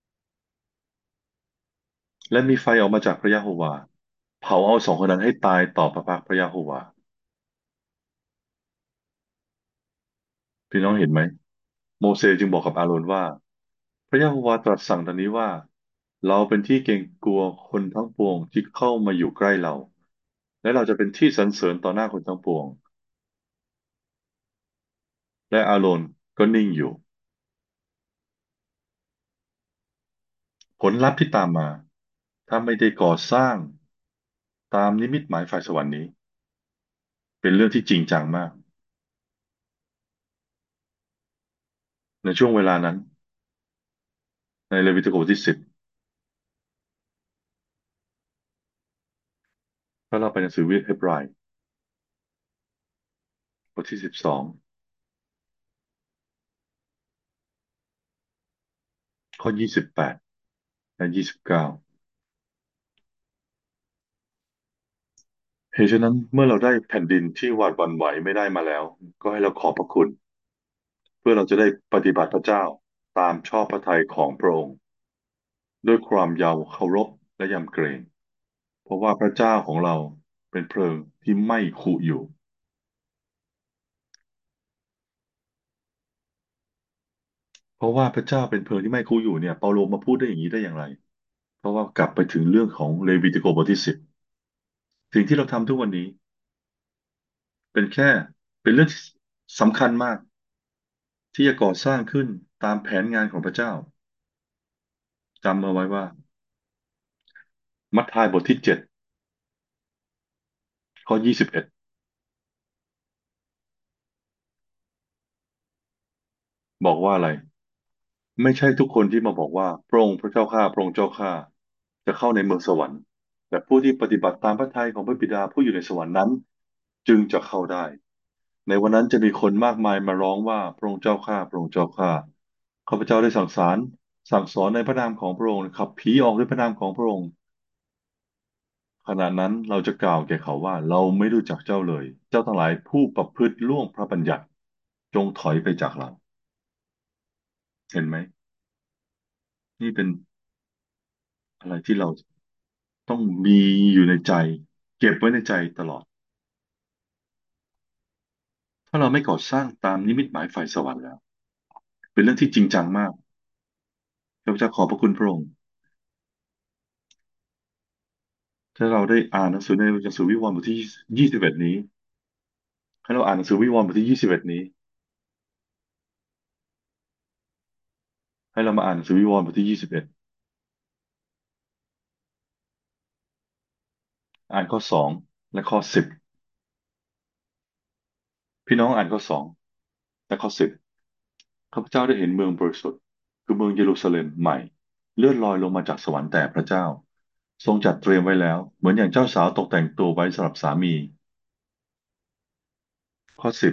และมีไฟออกมาจากพระยะโฮวาเผาเอาสองคนนั้นให้ตายต่อพระพักตร์พระยะโฮวาพี่น้องเห็นไหม โมเสสจึงบอกกับอาโรนว่าพระยะโฮวาตรัสสั่งดังนี้ว่าเราเป็นที่เกรงกลัวคนทั้งปวงที่เข้ามาอยู่ใกล้เราและเราจะเป็นที่สรรเสริญต่อหน้าคนทั้งปวงและอาโรนก็นิ่งอยู่ผลลัพธ์ที่ตามมาถ้าไม่ได้ก่อสร้างตามนิมิตหมายฝ่ายสวรรค์นี้เป็นเรื่องที่จริงจังมากในช่วงเวลานั้นในเลวิติโกบทที่สิบถ้าเราไปหนังสือวิเฮบรายบทที่สิบสองข้อยี่สิบแปดและยี่สิบเก้าเหตุฉะนั้นเมื่อเราได้แผ่นดินที่หวาดหวั่นไหวไม่ได้มาแล้วก็ให้เราขอบพระคุณ เพื่อเราจะได้ปฏิบัติพระเจ้าตามชอบพระทัยของพระองค์ด้วยความเยาว์เคารพและยำเกรงเพราะว่าพระเจ้าของเราเป็นเพลิงที่ไม่ขุอยู่เพราะว่าพระเจ้าเป็นเพลิงที่ไม่ขุอยู่เนี่ยเปาโลมาพูดได้อย่างนี้ได้อย่างไรเพราะว่ากลับไปถึงเรื่องของเลวีติโกบทที่สิบสิ่งที่เราทำทุกวันนี้เป็นแค่เป็นเรื่องที่สำคัญมากที่จะก่อสร้างขึ้นตามแผนงานของพระเจ้าจำเอาไว้ว่ามัทธิวบทที่เจ็ดข้อยี่สิบเอ็ดบอกว่าอะไร ไม่ใช่ทุกคนที่มาบอกว่าพระองค์พระเจ้าข้าพระองค์เจ้าข้าจะเข้าในเมืองสวรรค์แต่ผู้ที่ปฏิบัติตามพระทัยของพระบิดาผู้อยู่ในสวรรค์นั้นจึงจะเข้าได้ในวันนั้นจะมีคนมากมายมาร้องว่าพระองค์เจ้าข้าพระองค์เจ้าข้าข้าพเจ้าได้สั่งสารสั่งสอนในพระนามของพระองค์ขับผีออกด้วยพระนามของพระองค์ขณะนั้นเราจะกล่าวแก่เขาว่าเราไม่รู้จักเจ้าเลยเจ้าทั้งหลายผู้ประพฤติล่วงพระบัญญัติจงถอยไปจากเราเห็นไหมนี่เป็นอะไรที่เราต้องมีอยู่ในใจเก็บไว้ในใจตลอดถ้าเราไม่ก่อสร้างตามนิมิตหมายฝ่ายสวรรค์แล้วเป็นเรื่องที่จริงจังมากข้าพเจ้าขอบพระคุณพระองค์ถ้าเราได้อ่านหนังสือในหนังสือวิวรณ์บทที่ยี่สิบเอ็ดนี้ให้เราอ่านหนังสือวิวรณ์บทที่ยี่สิบเอ็ดนี้ให้เรามาอ่านหนังสือวิวรณ์บทที่ยี่สิบเอ็ดอ่านข้อสองและข้อสิบพี่น้องอ่านข้อสองและข้อสิบข้าพเจ้าได้เห็นเมืองบริสุทธิ์คือเมืองเยรูซาเล็มใหม่เลื่อนลอยลงมาจากสวรรค์แต่พระเจ้าทรงจัดเตรียมไว้แล้วเหมือนอย่างเจ้าสาวตกแต่งตัวไว้สำหรับสามีข้อสิบ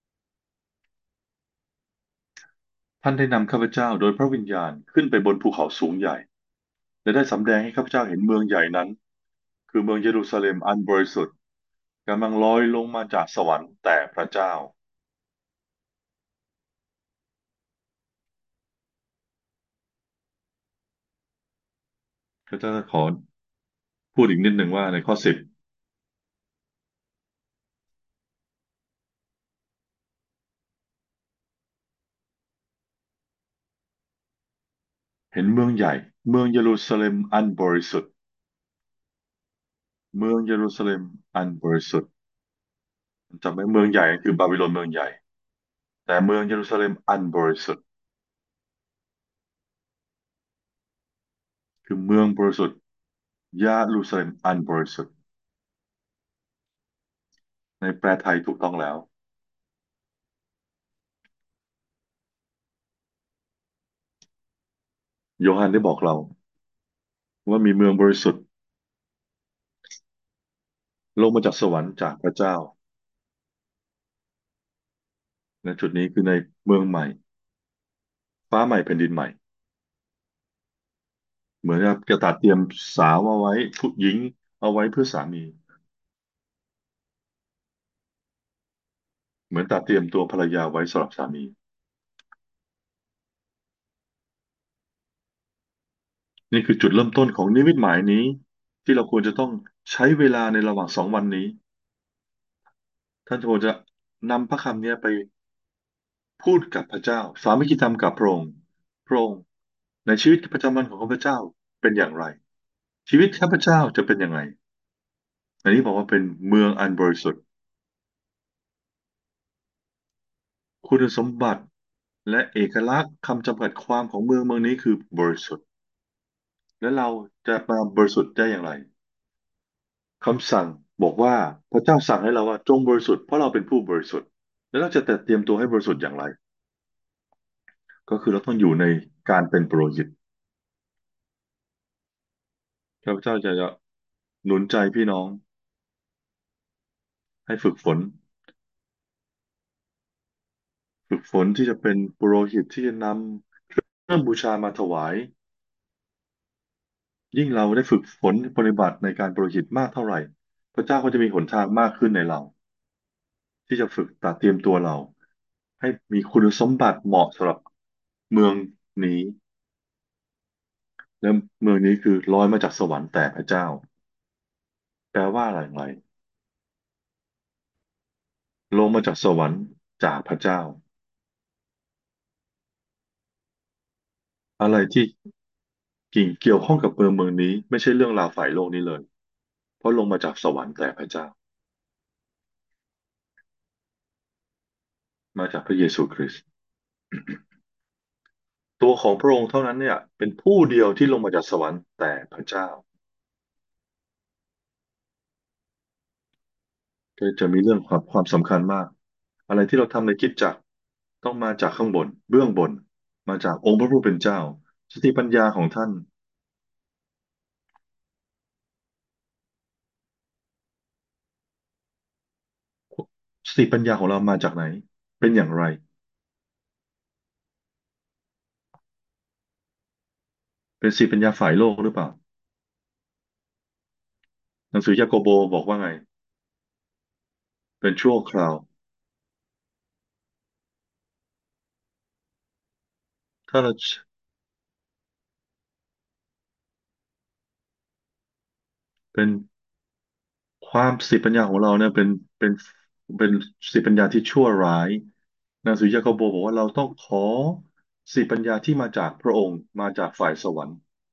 ท่านได้นำข้าพเจ้าโดยพระวิญญาณขึ้นไปบนภูเขาสูงใหญ่และได้สำแดงให้ข้าพเจ้าเห็นเมืองใหญ่นั้นคือเมืองเยรูซาเล็มอันบริสุทธิ์กำลังลอยลงมาจากสวรรค์แต่พระเจ้าข้าพเจ้าขอพูดอีกนิดหนึ่งว่าในข้อสิบเห็นเมืองใหญ่เมืองเยรูซาเล็มอันบริสุทธิ์เมืองเยรูซาเล็มอันบริสุทธิ์จำไว้เมืองใหญ่คือบาบิโลนเมืองใหญ่แต่เมืองเยรูซาเล็มอันบริสุทธิ์คือเมืองบริสุทธิ์ยาลูซาเล็มอันบริสุทธิ์ในแปลไทยถูกต้องแล้วโยฮันได้บอกเราว่ามีเมืองบริสุทธิ์ลงมาจากสวรรค์จากพระเจ้าในจุดนี้คือในเมืองใหม่ฟ้าใหม่แผ่นดินใหม่เหมือนกับกระตัดเตรียมสาวเอาไว้ผู้หญิงเอาไว้เพื่อสามีเหมือนตัดเตรียมตัวภรรยาไว้สำหรับสามีนี่คือจุดเริ่มต้นของนิมิตหมายนี้ที่เราควรจะต้องใช้เวลาในระหว่างสองวันนี้ท่านควรจะนำพระคำนี้ไปพูดกับพระเจ้าสามัคคีธรรมกับพระองค์พระองค์ในชีวิตประจำวันของข้าพเจ้าเป็นอย่างไรชีวิตข้าพเจ้าจะเป็นยังไงอันนี้บอกว่าเป็นเมืองอันบริสุทธิ์คุณสมบัติและเอกลักษณ์คำจำกัดความของเมืองเมืองนี้คือบริสุทธิ์และเราจะมาบริสุทธิ์ได้อย่างไร คำสั่งบอกว่าพระเจ้าสั่งให้เราว่าจงบริสุทธิ์เพราะเราเป็นผู้บริสุทธิ์แล้วเราจะเตรียมตัวให้บริสุทธิ์อย่างไรก็คือเราต้องอยู่ในการเป็นปุโรหิตข้าพเจ้าจะหนุนใจพี่น้องให้ฝึกฝนฝึกฝนที่จะเป็นปุโรหิตที่จะนำเครื่องบูชามาถวายยิ่งเราได้ฝึกฝนปฏิบัติในการปุโรหิตมากเท่าไหร่พระเจ้าก็จะมีหนทางมากขึ้นในเราที่จะฝึกตัดเตรียมตัวเราให้มีคุณสมบัติเหมาะสำหรับเมืองนี้ แล้วเมืองนี้คือลอยมาจากสวรรค์แต่พระเจ้าแปลว่าอะไรไรลงมาจากสวรรค์จากพระเจ้าอะไรที่กิ่งเกี่ยวข้องกับเมืองเมืองนี้ไม่ใช่เรื่องราวฝ่ายโลกนี้เลยเพราะลงมาจากสวรรค์แต่พระเจ้ามาจากพระเยซูคริสต์ตัวของพระองค์เท่านั้นเนี่ยเป็นผู้เดียวที่ลงมาจากสวรรค์แต่พระเจ้าก็จะมีเรื่องความความสำคัญมากอะไรที่เราทำในคริดจักรต้องมาจากข้างบนเบื้องบนมาจากองค์พระผู้เป็นเจ้าสติปัญญาของท่าน สติปัญญาของเรามาจากไหน เป็นอย่างไรเป็นสีปัญญาฝ่ายโลกหรือเปล่าหนังสือยากโบบอกว่าไงเป็นชั่วคราวถ้าเราเป็นความสติปัญญาของเราเนี่ยเป็นเป็นเป็นสติปัญญาที่ชั่วร้ายหนังสือยากโบบอกว่าเราต้องขอสติปัญญาที่มาจากพระองค์มาจากฝ่ายสวรรค์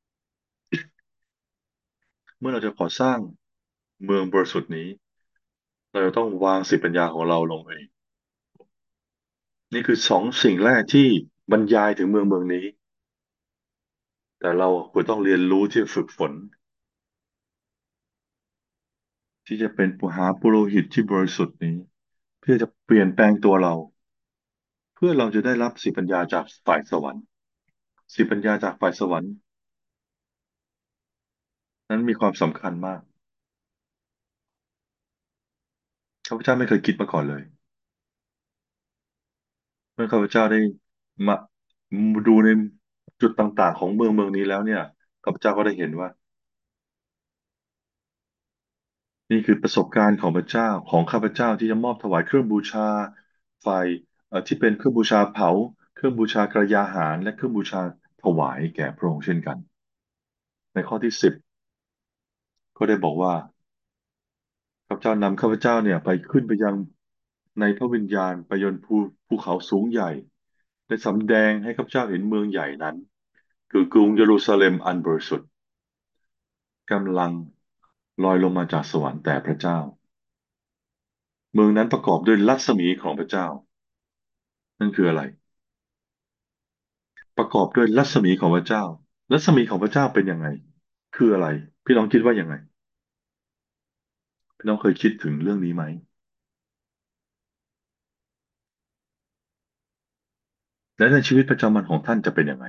เมื่อเราจะก่อสร้างเมืองบริสุทธิ์นี้เราจะต้องวางสติปัญญาของเราลงเองนี่คือสองสิ่งแรกที่บรรยายถึงเมืองเมืองนี้แต่เราควรต้องเรียนรู้ที่จะฝึกฝนที่จะเป็นปุหาปุโรหิตที่บริสุทธิ์นี้เพื่อจะเปลี่ยนแปลงตัวเรา เพื่อเราจะได้รับสิปัญญาจากฝ่ายสวรรค์สิปัญญาจากฝ่ายสวรรค์นั้นมีความสำคัญมากข้าพเจ้าไม่เคยคิดมาก่อนเลยเมื่อข้าพเจ้าได้มาดูในจุดต่างๆของเมืองเมืองนี้แล้วเนี่ยข้าพเจ้าก็ได้เห็นว่านี่คือประสบการณ์ของพระเจ้าของข้าพเจ้าที่จะมอบถวายเครื่องบูชาไฟเอ่อที่เป็นเครื่องบูชาเผาเครื่องบูชากระยาหารและเครื่องบูชาถวายแก่พระองค์เช่นกันในข้อที่สิบก็ได้บอกว่า ข้าพเจ้านำข้าพเจ้าเนี่ยไปขึ้นไปยังในพระวิญญาณไปยนภูภูเขาสูงใหญ่ได้สำแดงให้ข้าพเจ้าเห็นเมืองใหญ่นั้นคือกรุงเยรูซาเล็มอันบริสุทธิ์กำลังลอยลงมาจากสวรรค์แต่พระเจ้าเมืองนั้นประกอบด้วยรัศมีของพระเจ้านั่นคืออะไรประกอบด้วยรัศมีของพระเจ้ารัศมีของพระเจ้าเป็นยังไงคืออะไรพี่น้องคิดว่ายังไงพี่น้องเคยคิดถึงเรื่องนี้ไหมและในชีวิตประจำวันของท่านจะเป็นยังไง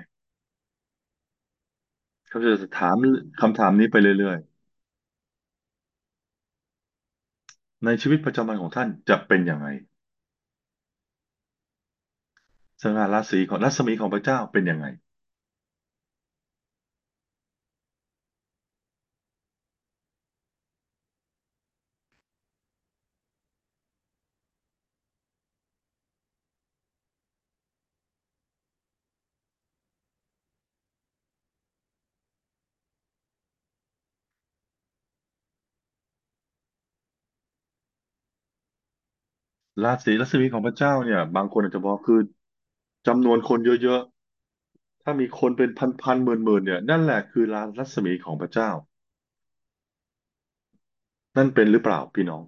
เขาจะถามคำถามนี้ไปเรื่อยๆ ในชีวิตประจำวันของท่านจะเป็นยังไงสง่าราศีของรัศมีของพระเจ้าเป็นยังไงราศีรัศมีของพระเจ้าเนี่ยบางคนอาจจะบอกคือจำนวนคนเยอะๆถ้ามีคนเป็นพันๆหมื่นๆเนี่ยนั่นแหละคือรารัศมีของพระเจ้านั่นเป็นหรือเปล่าพี่น้อง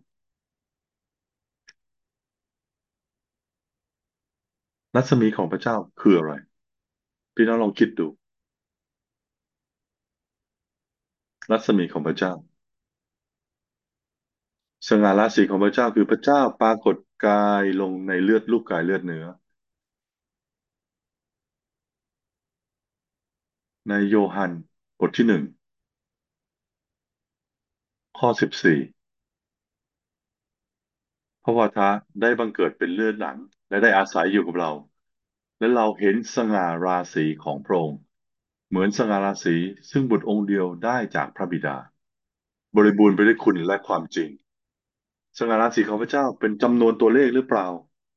รัศมีของพระเจ้าคืออะไรพี่น้องลองคิดดูรัศมีของพระเจ้าสง่าราศีของพระเจ้าคือพระเจ้าปรากฏกายลงในเลือดรูปกายเลือดเนื้อในโยฮันบทที่หนึ่งข้อสิบสี่ พระวาทะได้บังเกิดเป็นเลือดหนังและได้อาศัยอยู่กับเราและเราเห็นสง่าราศีของพระองค์เหมือนสง่าราศีซึ่งบุตรองค์เดียวได้จากพระบิดาบริบูรณ์ไปด้วยคุณและความจริงสง่าราศีของพระเจ้าเป็นจำนวนตัวเลขหรือเปล่า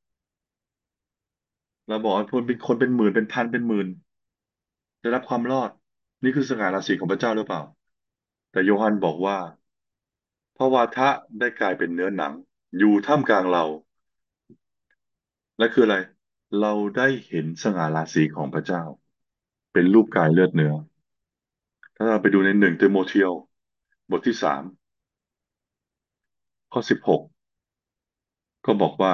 เราบอกว่าคนเป็นคนเป็นหมื่นเป็นพันเป็นหมื่นได้รับความรอดนี่คือสง่าราศีของพระเจ้าหรือเปล่าแต่โยฮันบอกว่าพระวาทะได้กลายเป็นเนื้อหนังอยู่ท่ามกลางเราและคืออะไรเราได้เห็นสง่าราศีของพระเจ้า เป็นรูปกายเลือดเนื้อถ้าเราไปดูในหนึ่งเทโมธีโอบทที่สามข้อสิบหกก็บอกว่า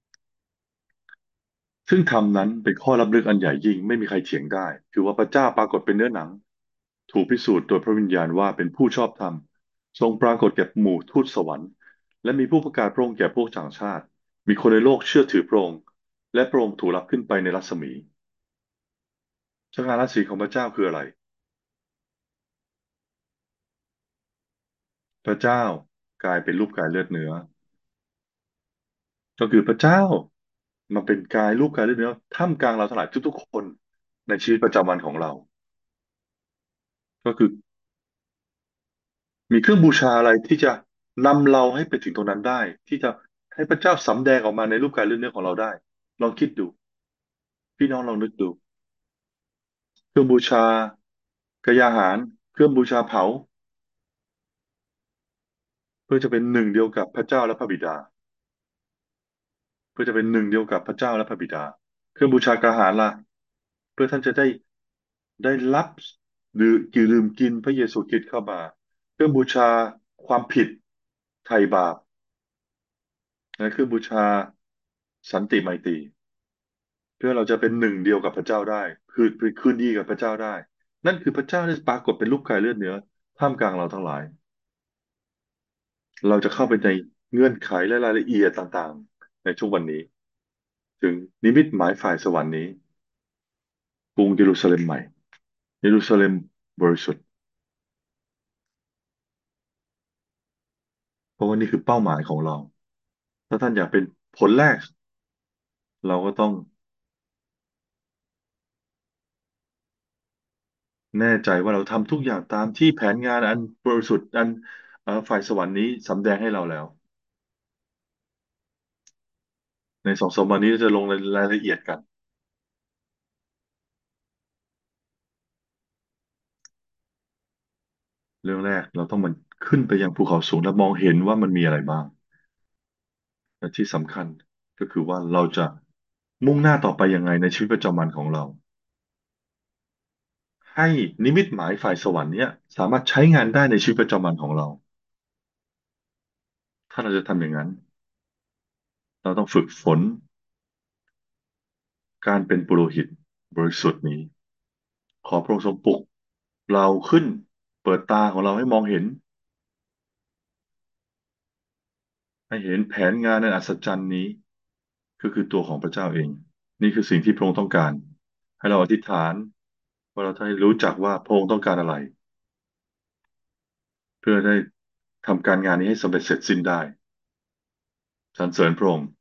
ซึ่งธรรมนั้นเป็นข้อรำลึกอันใหญ่ยิ่งไม่มีใครเถียงได้คือว่าพระเจ้าปรากฏเป็นเนื้อหนังถูกพิสูจน์โดยพระวิญญาณว่าเป็นผู้ชอบธรรมทรงปรากฏแก่หมู่ทูตสวรรค์และมีผู้ประกาศพระองค์แก่พวกต่างชาติมีคนในโลกเชื่อถือพระองค์และพระองค์ถูกรับขึ้นไปในรัศมีสง่าราศีของพระเจ้าคืออะไรพระเจ้ากลายเป็นรูปกายเลือดเนื้อ ก็คือพระเจ้ามาเป็นกายรูปกายเลือดเนื้อท่ามกลางเราทั้งหลายทุกๆคนในชีวิตประจำวันของเราก็คือมีเครื่องบูชาอะไรที่จะนำเราให้ไปถึงตรงนั้นได้ที่จะให้พระเจ้าสำแดงออกมาในรูปกายเรื่องเนื้อของเราได้ลองคิดดูพี่น้องลองนึกดูเครื่องบูชากายอาหารเครื่องบูชาเผาเพื่อจะเป็นหนึ่งเดียวกับพระเจ้าและพระบิดาเพื่อจะเป็นหนึ่งเดียวกับพระเจ้าและพระบิดาเครื่องบูชากาหารล่ะเพื่อท่านจะได้ได้รับหรือกิลืมกินพระเยซูคริสต์เข้ามาเครื่องบูชาความผิดไถ่บาปและเครื่องบูชาสันติไมตรี เพื่อเราจะเป็นหนึ่งเดียวกับพระเจ้าได้คือเป็นคืนดีกับพระเจ้าได้นั่นคือพระเจ้าได้ปรากฏเป็นรูปกายเลือดเนื้อท่ามกลางเราทั้งหลายเราจะเข้าไปในเงื่อนไขและรายละเอียดต่างๆในช่วงวันนี้ถึงนิมิตหมายฝ่ายสวรรค์นี้กรุงเยรูซาเล็มใหม่เยรูซาเล็มบริสุทธิ์เพราะว่านี่คือเป้าหมายของเราถ้าท่านอยากเป็นผลแรกเราก็ต้องแน่ใจว่าเราทำทุกอย่างตามที่แผนงานอันบริสุทธิ์อันเอ่อฝ่ายสวรรค์นี้สำแดงให้เราแล้วในสองสามวันนี้จะลงรายละเอียดกัน เรื่องแรกเราต้องมันขึ้นไปยังภูเขาสูงและมองเห็นว่ามันมีอะไรบ้างและที่สำคัญก็คือว่าเราจะมุ่งหน้าต่อไปยังไงในชีวิตประจำวันของเราให้นิมิตหมายฝ่ายสวรรค์เนี้ยสามารถใช้งานได้ในชีวิตประจำวันของเราถ้าเราจะทำอย่างนั้นเราต้องฝึกฝนการเป็นปุโรหิตบริสุทธิ์นี้ขอพระองค์ทรงปลุกเราขึ้นเปิดตาของเราให้มองเห็นให้เห็นแผนงานในอัศจรรย์นี้ก็คือตัวของพระเจ้าเอง นี่คือสิ่งที่พระองค์ต้องการให้เราอธิษฐานว่าเราได้รู้จักว่าพระองค์ต้องการอะไรเพื่อได้ทำการงานนี้ให้สำเร็จเสร็จสิ้นได้สรรเสริญพระองค์